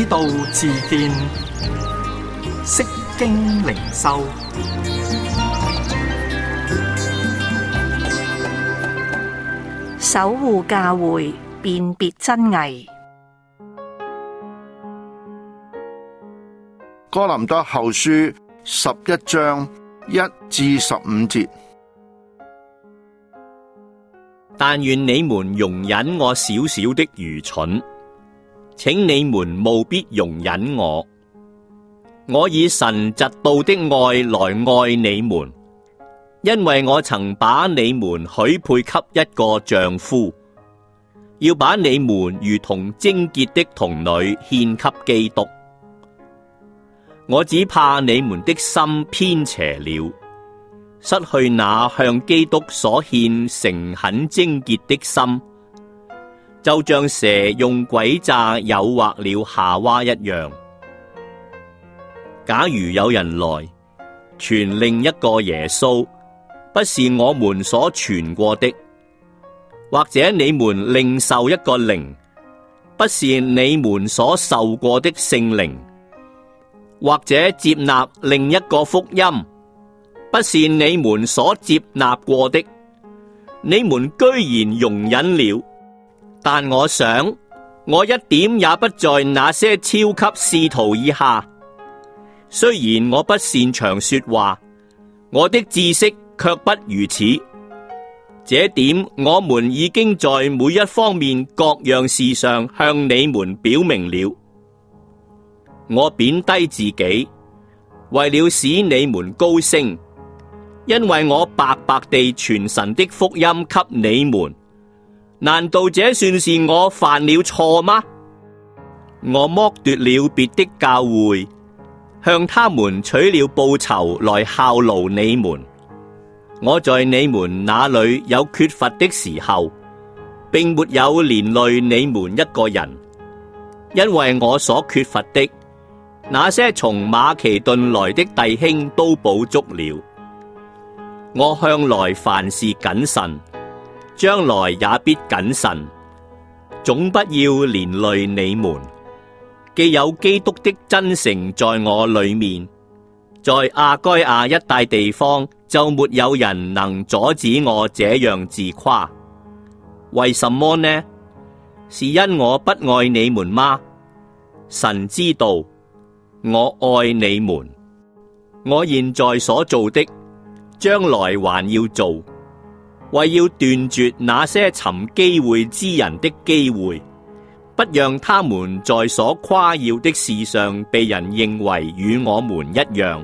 道自見，釋經靈修， 守護教會，辨別真偽。 哥林多後書11章1至15節。 但願你們容忍我小小的愚蠢，請你們務必容忍我。我以神嫉妒的愛來愛你們，因為我曾把你們許配給一個丈夫，要把你們如同貞潔的童女獻給基督。我只怕你們的心偏邪了，失去那向基督所獻誠懇貞潔的心，就像蛇用詭詐誘惑了夏娃一樣。假如有人來傳另一個耶穌，不是我們所傳過的，或者你們另受一個靈，不是你們所受過的聖靈，或者接納另一個福音，不是你們所接納過的，你們居然容忍了。但我想，我一點也不在那些超級使徒以下。雖然我不擅長說話，我的知識卻不如此。這點我們已經在每一方面各樣事上向你們表明了。我貶低自己，為了使你們高升，因為我白白地傳神的福音給你們。難道這算是我犯了錯嗎？我剝奪了別的教會，向他們取了報酬來效勞你們。我在你們那裏有缺乏的時候，並沒有連累你們一個人，因為我所缺乏的，那些從馬其頓來的弟兄都補足了。我向來凡事謹慎，將來也必謹慎，總不要連累你們。既有基督的真誠在我裏面，在亞該亞一帶地方就沒有人能阻止我這樣自誇。為什麼呢？是因我不愛你們嗎？神知道我愛你們。我現在所做的，將來還要做，為要斷絕那些尋機會之人的機會，不讓他們在所誇耀的事上被人認為與我們一樣。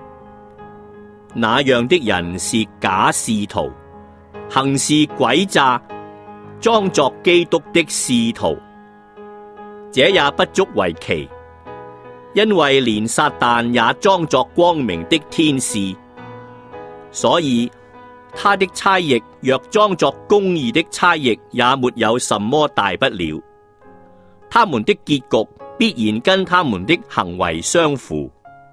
那樣的人是假使徒，行事詭詐，裝作基督的使徒。這也不足為奇，因為連撒旦也裝作光明的天使，所以他的差役若裝作公義的差役，也沒有什麼大不了。他們的結局必然跟他們的行為相符。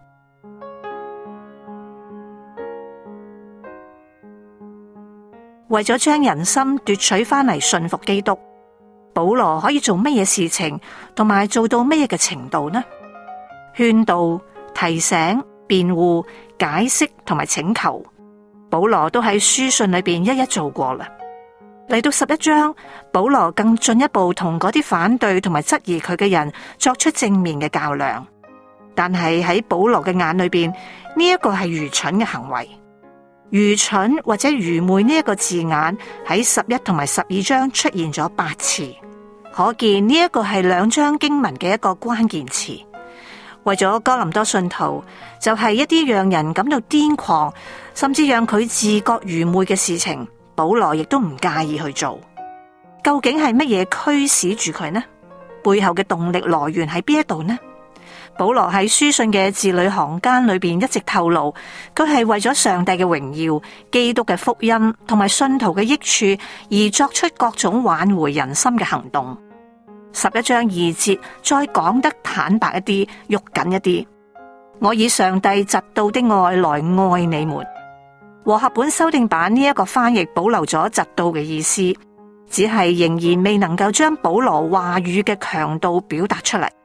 為咗將人心奪取翻嚟信服基督，保羅可以做乜嘢事情，同埋做到乜嘢嘅程度呢？勸導、提醒、辯護、解釋同埋請求，保羅都喺書信裏邊一一做過啦。嚟到11章，保羅更進一步同嗰啲反對同埋質疑佢嘅人作出正面嘅較量。但係喺保羅嘅眼裏邊，呢一個係愚蠢嘅行為。愚蠢或者愚昧呢一個字眼喺11同埋12章出現咗8次，可見呢一個係兩章經文嘅一個關鍵詞。為咗哥林多信徒，就係一啲讓人感到癲狂，甚至讓佢自覺愚昧嘅事情，保羅亦都唔介意去做。究竟係乜嘢驅使住佢呢？背後嘅動力來源喺邊一度呢？保羅喺書信嘅字裏行間裏邊一直透露，佢係為咗上帝嘅榮耀、基督嘅福音同埋信徒嘅益處而作出各種挽回人心嘅行動。11章2節再講得坦白一啲、肉緊一啲。我以上帝嫉妒的愛來愛你們。和合本修訂版呢一個翻譯保留咗嫉妒嘅意思，只係仍然未能夠將保羅話語嘅強度表達出嚟。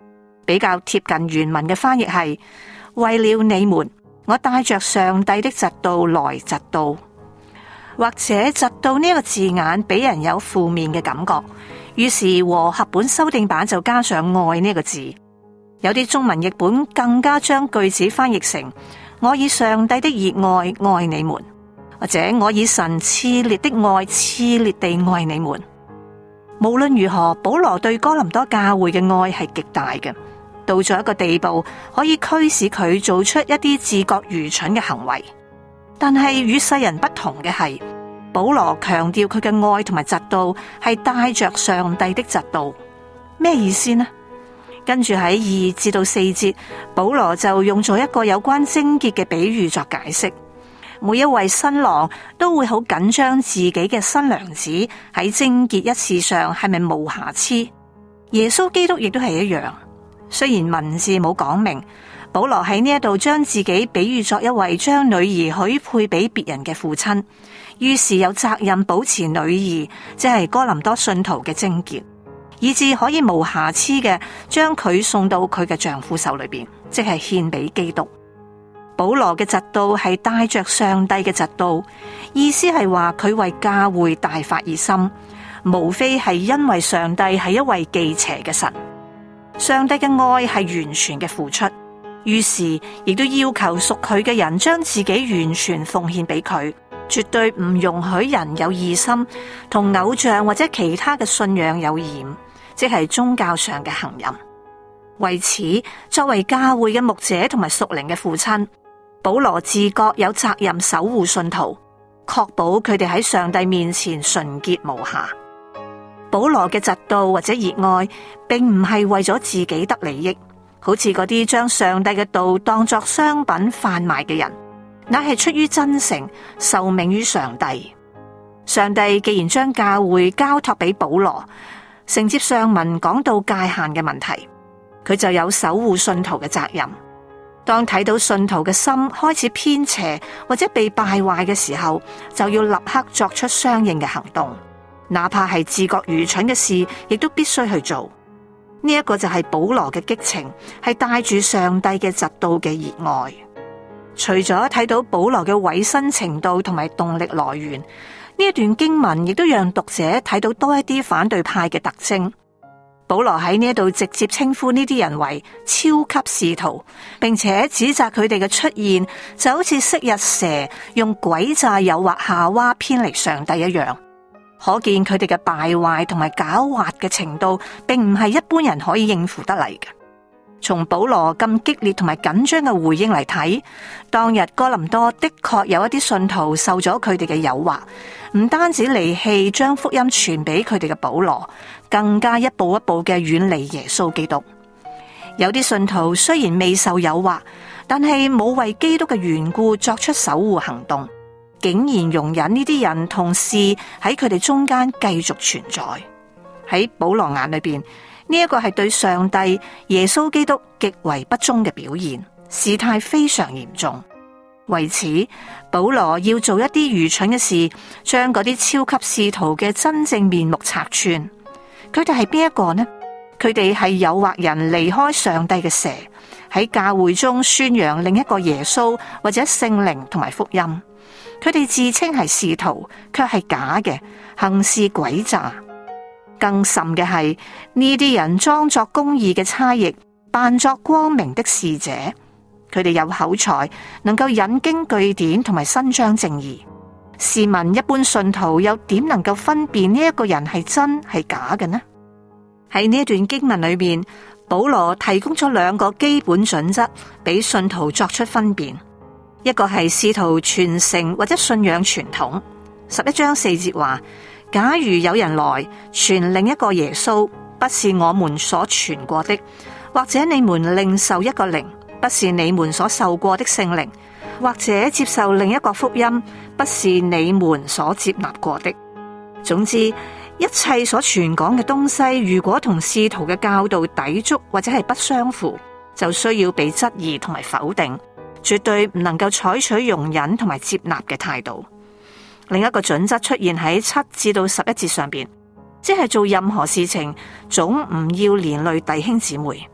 比較貼近原文嘅翻譯係：為了你們，我帶着上帝的嫉妒來嫉妒。或者嫉妒呢個字眼俾人有負面嘅感覺，於是和合本修訂版就加上愛呢個字。有啲中文譯本更加將句子翻譯成：我以上帝的熱愛愛你們，或者我以神熾烈的愛熾烈地愛你們。無論如何，保羅對哥林多教會嘅愛係極大嘅，到咗一個地步可以驅使佢做出一啲自覺愚蠢嘅行為。但係與世人不同嘅係，保羅強調佢嘅愛同埋嫉妒係帶着上帝的嫉妒。咩意思呢？跟住喺2至到4節，保羅就用咗一個有關貞潔嘅比喻作解釋。每一位新郎都會好緊張自己嘅新娘子喺貞潔一事上係咪無瑕疵。耶穌基督亦都係一樣，雖然文字冇講明，保羅喺呢一度將自己比喻作一位將女兒許配俾別人嘅父親，於是有責任保持女兒，即係哥林多信徒嘅貞潔，以致可以無瑕疵嘅將佢送到佢嘅丈夫手裏邊，即係獻俾基督。保羅嘅嫉妒係帶着上帝嘅嫉妒，意思係話佢為教會大發熱心，無非係因為上帝係一位忌邪嘅神。上帝嘅愛係完全嘅付出，於是亦都要求屬佢嘅人將自己完全奉獻俾佢，絕對唔容許人有異心，同偶像或者其他嘅信仰有染，即係宗教上嘅行淫。為此，作為教會嘅牧者同埋屬靈嘅父親，保羅自覺有責任守護信徒，確保佢哋喺上帝面前純潔無瑕。保羅嘅嫉妒或者熱愛，並唔係為咗自己得利益，好似嗰啲將上帝嘅道當作商品販賣嘅人，乃係出於真誠，受命於上帝。上帝既然將教會交託俾保羅，承接上文講到界限嘅問題，佢就有守護信徒嘅責任。當睇到信徒嘅心開始偏邪或者被敗壞嘅時候，就要立刻作出相應嘅行動，哪怕係自覺愚蠢嘅事，亦都必須去做。呢一個就係保羅嘅激情，係帶住上帝嘅嫉妒嘅熱愛。除咗睇到保羅嘅委身程度同埋動力來源，呢一段經文亦都讓讀者睇到多一啲反對派嘅特徵。保羅喺呢一度直接稱呼呢啲人為超級使徒，並且指責佢哋嘅出現就好似昔日蛇用詭詐誘惑夏娃偏離上帝一樣，可見佢哋嘅敗壞同埋狡猾嘅程度，並唔係一般人可以應付得嚟嘅。從保羅咁激烈同埋緊張嘅回應嚟睇，當日哥林多的確有一啲信徒受咗佢哋嘅誘惑，唔單止離棄將福音傳俾佢哋嘅保羅，更加一步一步嘅遠離耶穌基督。有啲信徒雖然未受誘惑，但係冇為基督嘅緣故作出守護行動，竟然容忍呢啲人同事喺佢哋中間繼續存在。喺保羅眼裏邊，呢一個係對上帝耶穌基督極為不忠嘅表現，事態非常嚴重。為此，保羅要做一啲愚蠢嘅事，將嗰啲超級使徒嘅真正面目拆穿。佢哋係邊一個呢？佢哋係誘惑人離開上帝嘅蛇，喺教會中宣揚另一個耶穌或者聖靈同埋福音。佢哋自稱係使徒，卻係假嘅，行事詭詐。更甚嘅係，呢啲人裝作公義嘅差役，扮作光明的使者。佢哋有口才，能夠引經據典同埋伸張正義。試問一般信徒又點能夠分辨呢一個人係真係假嘅呢？喺呢一段經文裏邊，保羅提供咗兩個基本準則俾信徒作出分辨。一個係使徒傳承或者信仰傳統。11章4節話：假如有人來傳另一個耶穌，不是我們所傳過的，或者你們另受一個靈，不是你們所受過的聖靈，或者接受另一個福音，不是你們所接納過的。總之，一切所傳講嘅東西，如果同使徒嘅教導抵觸或者係不相符，就需要被質疑同埋否定，絕對唔能夠採取容忍同埋接納嘅態度。另一個準則出現喺7至到11節上邊，即係做任何事情總唔要連累弟兄姊妹。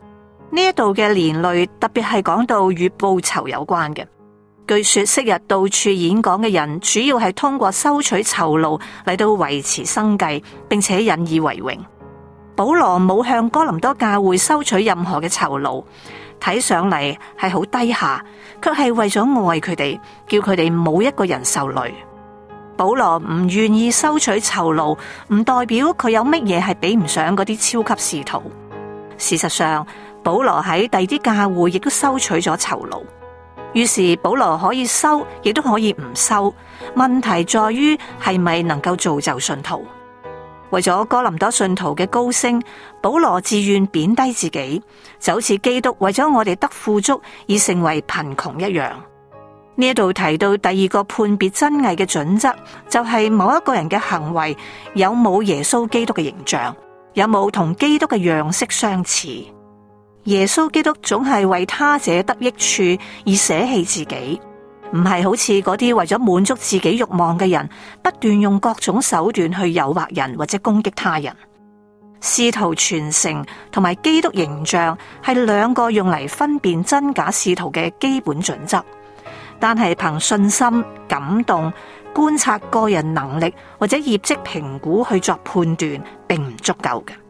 呢一度嘅連累特別係講到與報酬有關嘅。據說昔日到處演講嘅人，主要係通過收取酬勞嚟到維持生計，並且引以為榮。保羅冇向哥林多教會收取任何嘅酬勞，睇上嚟係好低下，卻係為咗愛佢哋，叫佢哋冇一個人受累。保羅唔願意收取酬勞，唔代表佢有乜嘢係比唔上嗰啲超級使徒。事實上，保羅喺第啲教會亦都收取咗酬勞。於是保羅可以收，亦都可以唔收。問題在於係咪能夠造就信徒？為咗哥林多信徒嘅高升，保羅自願貶低自己，就好似基督為咗我哋得富足而成為貧窮一樣。呢一度提到第二個判別真偽嘅準則，就係某一個人嘅行為有冇耶穌基督嘅形象，有冇同基督嘅樣式相似。耶穌基督總係為他者得益處而捨棄自己，唔係好似嗰啲為咗滿足自己慾望嘅人，不斷用各種手段去誘惑人或者攻擊他人。使徒傳承同埋基督形象係兩個用嚟分辨真假使徒嘅基本準則，但係憑信心、感動、觀察個人能力或者業績評估去作判斷，並唔足夠嘅。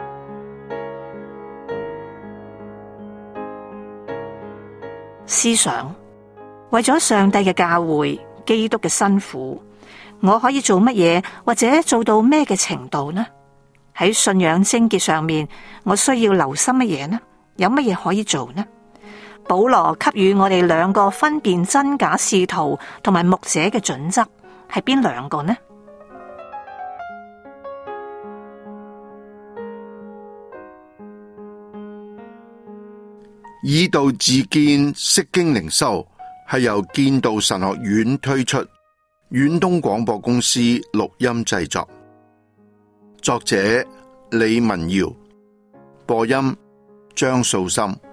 思想，為咗上帝嘅教會、基督嘅辛苦，我可以做乜嘢或者做到咩嘅程度呢？喺信仰貞潔上面，我需要留心乜嘢呢？有乜嘢可以做呢？保羅給予我哋兩個分辨真假使徒同埋牧者嘅準則，係邊兩個呢？ 以道自見，釋經靈修，係由建道神學院推出，遠東廣播公司錄音製作，作者李文堯，播音張素心。